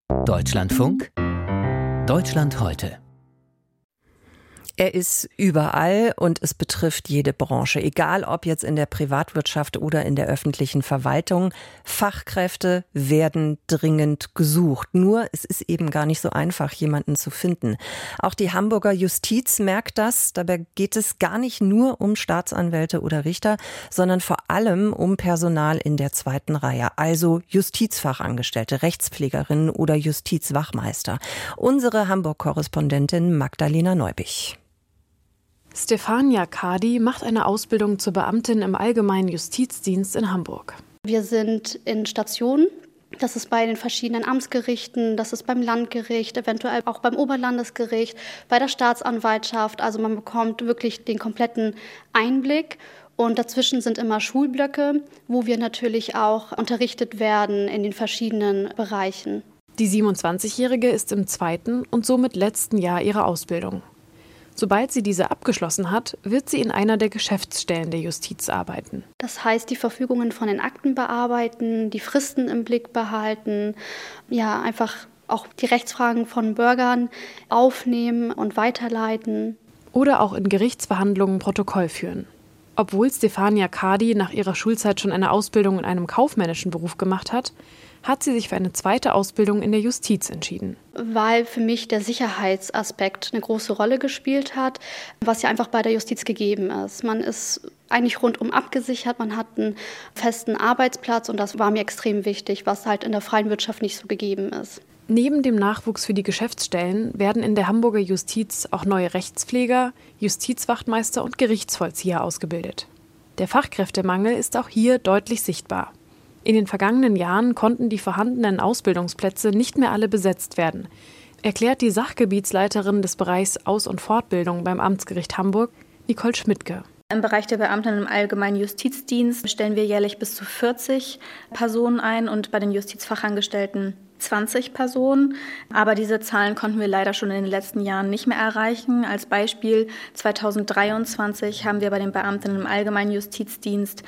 Deutschlandfunk, Deutschland heute. Er ist überall und es betrifft jede Branche, egal ob jetzt in der Privatwirtschaft oder in der öffentlichen Verwaltung. Fachkräfte werden dringend gesucht. Nur es ist eben gar nicht so einfach, jemanden zu finden. Auch die Hamburger Justiz merkt das. Dabei geht es gar nicht nur um Staatsanwälte oder Richter, sondern vor allem um Personal in der zweiten Reihe, also Justizfachangestellte, Rechtspflegerinnen oder Justizwachmeister. Unsere Hamburg-Korrespondentin Magdalena Neubich. Stefania Kadi macht eine Ausbildung zur Beamtin im Allgemeinen Justizdienst in Hamburg. Wir sind in Stationen. Das ist bei den verschiedenen Amtsgerichten, das ist beim Landgericht, eventuell auch beim Oberlandesgericht, bei der Staatsanwaltschaft. Also man bekommt wirklich den kompletten Einblick. Und dazwischen sind immer Schulblöcke, wo wir natürlich auch unterrichtet werden in den verschiedenen Bereichen. Die 27-Jährige ist im zweiten und somit letzten Jahr ihrer Ausbildung. Sobald sie diese abgeschlossen hat, wird sie in einer der Geschäftsstellen der Justiz arbeiten. Das heißt, die Verfügungen von den Akten bearbeiten, die Fristen im Blick behalten, ja, einfach auch die Rechtsfragen von Bürgern aufnehmen und weiterleiten. Oder auch in Gerichtsverhandlungen Protokoll führen. Obwohl Stefania Kadi nach ihrer Schulzeit schon eine Ausbildung in einem kaufmännischen Beruf gemacht hat, hat sie sich für eine zweite Ausbildung in der Justiz entschieden. Weil für mich der Sicherheitsaspekt eine große Rolle gespielt hat, was ja einfach bei der Justiz gegeben ist. Man ist eigentlich rundum abgesichert, man hat einen festen Arbeitsplatz und das war mir extrem wichtig, was halt in der freien Wirtschaft nicht so gegeben ist. Neben dem Nachwuchs für die Geschäftsstellen werden in der Hamburger Justiz auch neue Rechtspfleger, Justizwachtmeister und Gerichtsvollzieher ausgebildet. Der Fachkräftemangel ist auch hier deutlich sichtbar. In den vergangenen Jahren konnten die vorhandenen Ausbildungsplätze nicht mehr alle besetzt werden, erklärt die Sachgebietsleiterin des Bereichs Aus- und Fortbildung beim Amtsgericht Hamburg, Nicole Schmidtke. Im Bereich der Beamten im Allgemeinen Justizdienst stellen wir jährlich bis zu 40 Personen ein und bei den Justizfachangestellten 20 Personen. Aber diese Zahlen konnten wir leider schon in den letzten Jahren nicht mehr erreichen. Als Beispiel 2023 haben wir bei den Beamten im Allgemeinen Justizdienst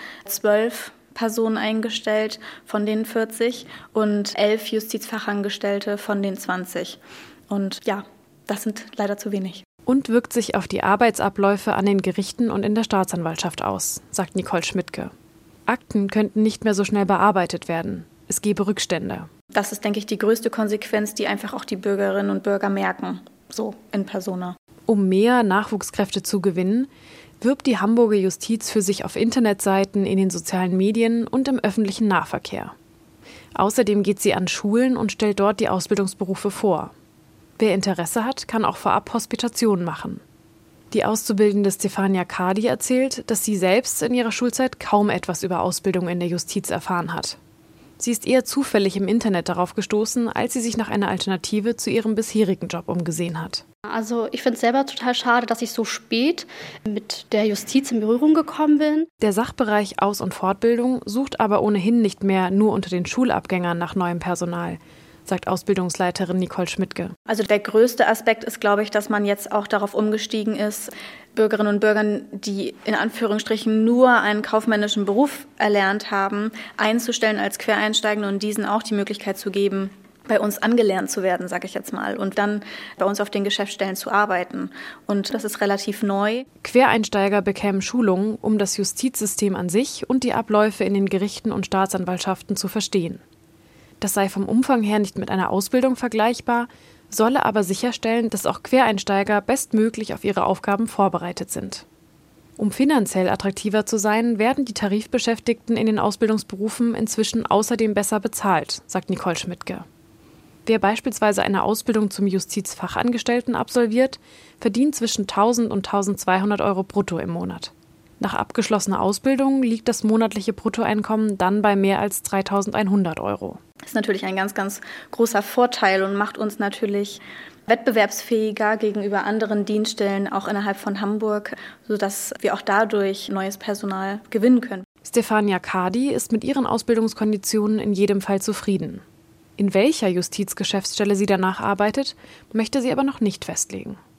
12 Personen eingestellt von den 40 und 11 Justizfachangestellte von den 20. Und ja, das sind leider zu wenig. Und wirkt sich auf die Arbeitsabläufe an den Gerichten und in der Staatsanwaltschaft aus, sagt Nicole Schmidtke. Akten könnten nicht mehr so schnell bearbeitet werden. Es gebe Rückstände. Das ist, denke ich, die größte Konsequenz, die einfach auch die Bürgerinnen und Bürger merken, so in persona. Um mehr Nachwuchskräfte zu gewinnen, wirbt die Hamburger Justiz für sich auf Internetseiten, in den sozialen Medien und im öffentlichen Nahverkehr. Außerdem geht sie an Schulen und stellt dort die Ausbildungsberufe vor. Wer Interesse hat, kann auch vorab Hospitationen machen. Die Auszubildende Stefania Kadi erzählt, dass sie selbst in ihrer Schulzeit kaum etwas über Ausbildung in der Justiz erfahren hat. Sie ist eher zufällig im Internet darauf gestoßen, als sie sich nach einer Alternative zu ihrem bisherigen Job umgesehen hat. Also ich finde es selber total schade, dass ich so spät mit der Justiz in Berührung gekommen bin. Der Sachbereich Aus- und Fortbildung sucht aber ohnehin nicht mehr nur unter den Schulabgängern nach neuem Personal, sagt Ausbildungsleiterin Nicole Schmidtke. Also der größte Aspekt ist, glaube ich, dass man jetzt auch darauf umgestiegen ist, Bürgerinnen und Bürgern, die in Anführungsstrichen nur einen kaufmännischen Beruf erlernt haben, einzustellen als Quereinsteigende und diesen auch die Möglichkeit zu geben, bei uns angelernt zu werden, sage ich jetzt mal, und dann bei uns auf den Geschäftsstellen zu arbeiten. Und das ist relativ neu. Quereinsteiger bekämen Schulungen, um das Justizsystem an sich und die Abläufe in den Gerichten und Staatsanwaltschaften zu verstehen. Das sei vom Umfang her nicht mit einer Ausbildung vergleichbar, solle aber sicherstellen, dass auch Quereinsteiger bestmöglich auf ihre Aufgaben vorbereitet sind. Um finanziell attraktiver zu sein, werden die Tarifbeschäftigten in den Ausbildungsberufen inzwischen außerdem besser bezahlt, sagt Nicole Schmidtke. Wer beispielsweise eine Ausbildung zum Justizfachangestellten absolviert, verdient zwischen 1.000 und 1.200 Euro brutto im Monat. Nach abgeschlossener Ausbildung liegt das monatliche Bruttoeinkommen dann bei mehr als 3.100 Euro. Das ist natürlich ein ganz, ganz großer Vorteil und macht uns natürlich wettbewerbsfähiger gegenüber anderen Dienststellen, auch innerhalb von Hamburg, sodass wir auch dadurch neues Personal gewinnen können. Stefania Kadi ist mit ihren Ausbildungskonditionen in jedem Fall zufrieden. In welcher Justizgeschäftsstelle sie danach arbeitet, möchte sie aber noch nicht festlegen.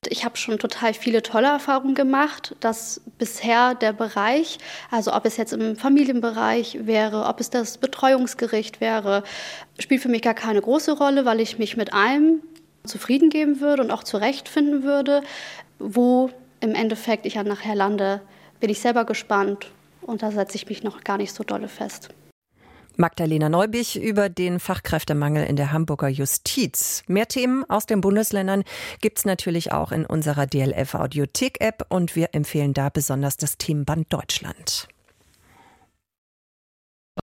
Ich habe schon total viele tolle Erfahrungen gemacht, dass bisher der Bereich, also ob es jetzt im Familienbereich wäre, ob es das Betreuungsgericht wäre, spielt für mich gar keine große Rolle, weil ich mich mit allem zufrieden geben würde und auch zurechtfinden würde. Wo im Endeffekt ich ja nachher lande, bin ich selber gespannt und da setze ich mich noch gar nicht so dolle fest. Magdalena Neubich über den Fachkräftemangel in der Hamburger Justiz. Mehr Themen aus den Bundesländern gibt's natürlich auch in unserer DLF Audiothek-App und wir empfehlen da besonders das Themenband Deutschland.